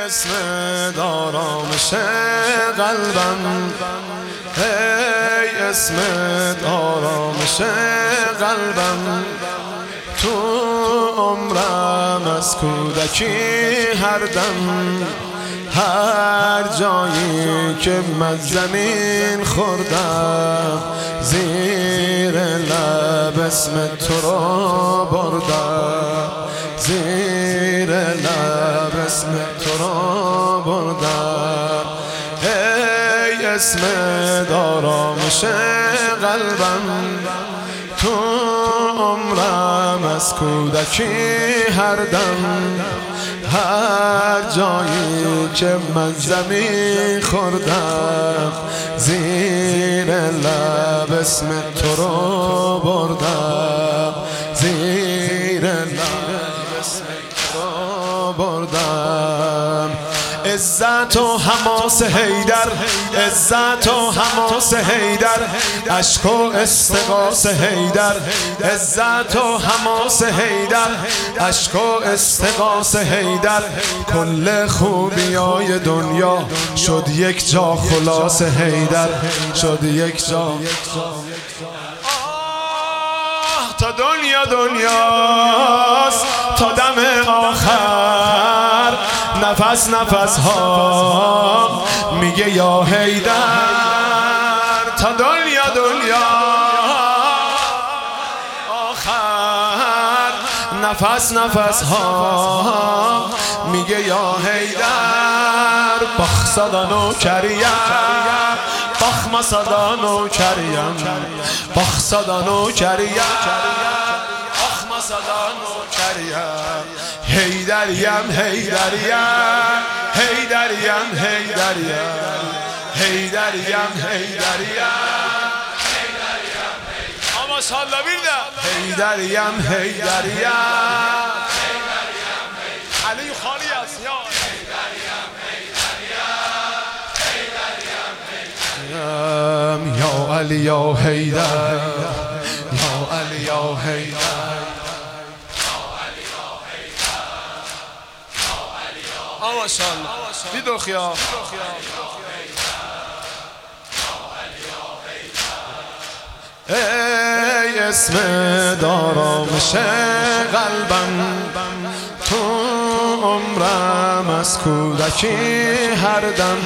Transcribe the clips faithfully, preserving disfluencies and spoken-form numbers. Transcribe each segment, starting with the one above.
اسمت آرامش قلبم، ای اسمت آرامش قلبم. تو عمرم از کودکی هر دم، هر جایی که من زمین خوردم، زیر لب اسم تو را بردم، زیر لب اسم تو را بردم. ای اسم آرامش قلبم، تو عمرم از کودکی هر دم، هر جایی که من زمین خوردم، زیر لب اسم تو را بردم، زیر لب اسم تو را بردم. عزت و حماس حیدر، عزت و حماس حیدر، اشک و استغاث حیدر، عزت و حماس حیدر، اشک و استغاث حیدر. کل خوبیای دنیا شد یک جا خلاص حیدر، شد یک جا. تا دنیا دنیاست تا دم آخر، نفس نفس ها میگه یا حیدر. تا دنیا دنیا آخر، نفس نفس ها میگه یا حیدر. بخ صدا نوکریم، بخ مسدا نوکریم، بخ صدا نوکریم، بخ مسدا نوکریم. حیدریم حیدریم حیدریم حیدریم حیدریم حیدریم اما شالله بیرده حیدریم حیدریم علی خالی است یا حیدریم حیدریم یا علی یا حیدر، یا علی یا حیدر. ماشاءالله بیدو خیا ای اسم آرامش قلبم، تو عمرم از کودکی هر دم،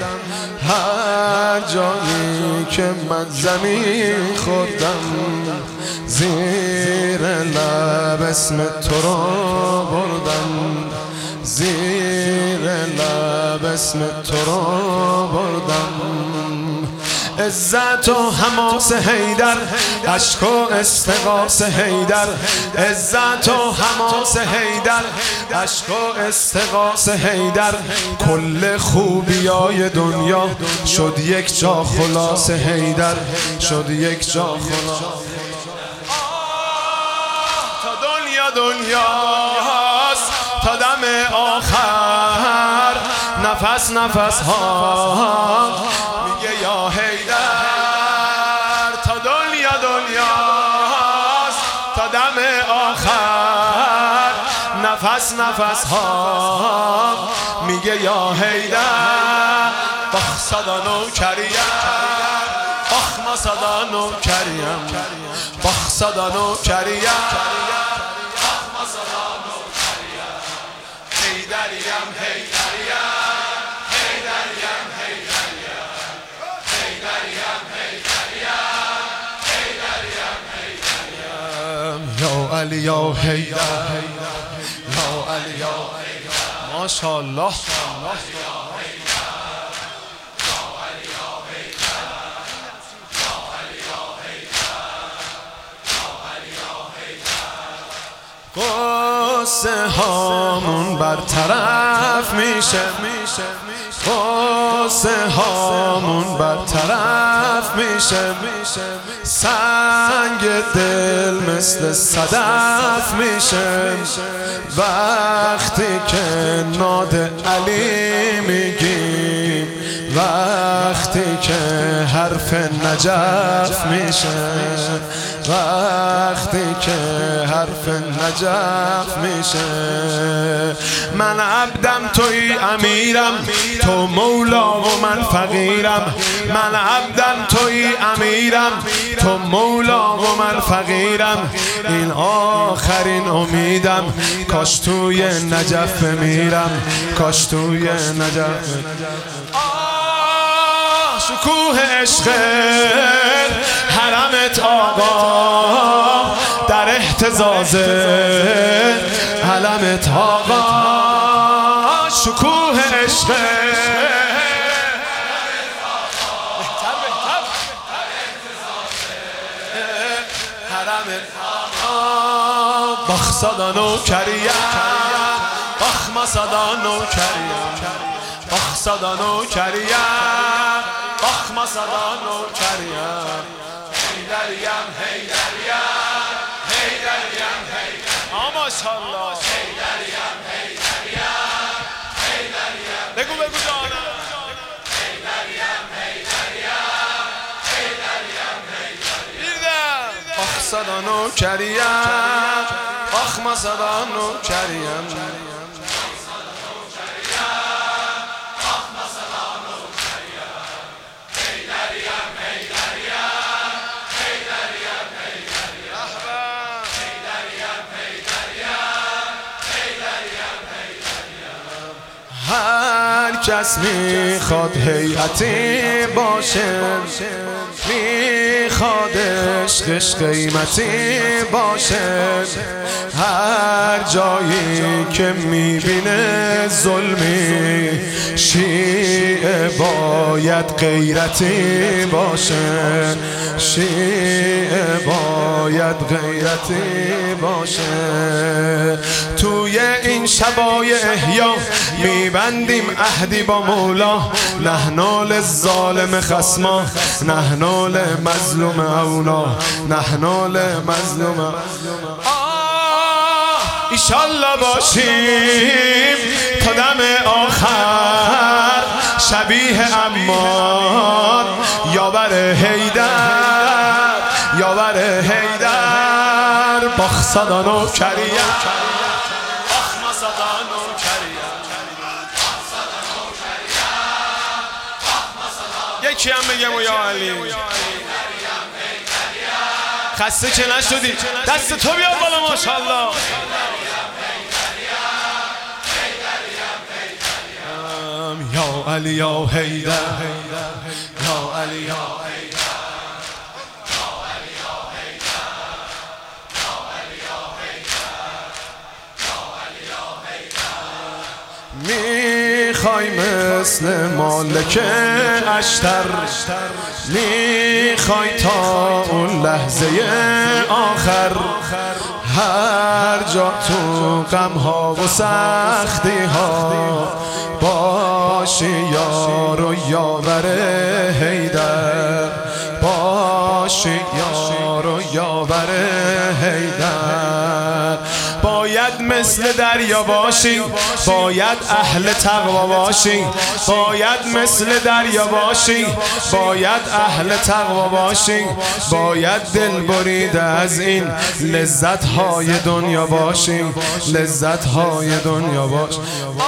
هر جایی که من زمین خوردم، زیر لب اسم تو را بردم، زیر لب اسم تو را بردم. عزت و حماس حیدر، اشک و استغاث حیدر، عزت و حماس حیدر، اشک و استغاث حیدر. کل خوبیای دنیا شد یک جا خلاص حیدر، شد یک جا خلاص. تا دنیا دنیاست تا دم آخر، نفس نفس ها میگه یا حیدر. تا دنیا دنیاست تا دم آخر، نفس نفس ها میگه یا حیدر. بخ صدا نوکریم، بخ مسدا نوکریم، بخ صدا نوکریم، حیدریم حیدریم حیدریم حیدریم حیدریم حیدریم حیدریم یا علی یا حیدر، یا علی یا حیدر. ماشاءالله قصه هامون برطرف میشه، قصه هامون برطرف میشه. سنگ دل مثل صدف میشه، وقتی که ناد علی میگیم، وقتی که حرف نجف میشه، وقتی که حرف نجف میشه. من عبدم توی امیرم، تو مولا و من فقیرم. من عبدم توی امیرم، تو مولا و من فقیرم. این آخرین امیدم، کاش توی نجف میرم، کاش توی نجف. آه شکوه عشق حرمت آقا، در اهتزاز علمت آقا. شکوه عشق بخ صدا نوکریم، بخ مصدا نوکریم، بخ صدا نوکریم، بخ مصدا نوکریم. حیدریم حیدریم حیدریم حیدریم. ماشاءالله. حیدریم حیدریم حیدریم. بگو بگو جانم. حیدریم حیدریم حیدریم حیدریم. بخ صدا نوکریم، بخ مصدا نوکریم. هر کس میخواد هیئتی باشه، میخواد عشقش قیمتی باشه. هر جایی که میبینه ظلمی، شیعه باید غیرتی باشه، شیعه باید غیرتی باشه. توی این شبای احیا میبندیم عهدی با مولا، نحنا للظالم خصما، نحنا لمظلوم اولا، نحنا لمظلوم. آه ایشالله باشیم تا دم آخر شبیه عمار، یاور حیدر، یاور حیدر. بخ صدا نوکریم، بخ مصدا نوکریم. یکی هم بگم و یا علی خسته که نشدی، دست تو بیا بالا ماشاءالله. یا علی یا حیدر، یا علی یا حیدر. میخوای مثل مالک اشتر، میخوای تا اون لحظه آخر، هر جا تو غم ها و سختی ها باشی یار و یاور حیدر، باشی یار و یاور حیدر. باید مثل دریا باشی، باید اهل تقوا باشی، باید مثل دریا باشی، باید اهل تقوا باشی، باید دل بریده از این لذت های دنیا باشی، لذت های دنیا باشی.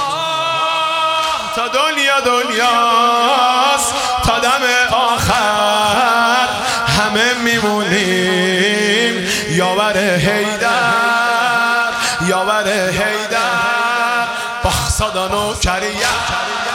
تا دنیا دنیاست، تا دم آخر همه میمونیم یاور حیدر، یاور حیدر. بخ صدا نوکریم.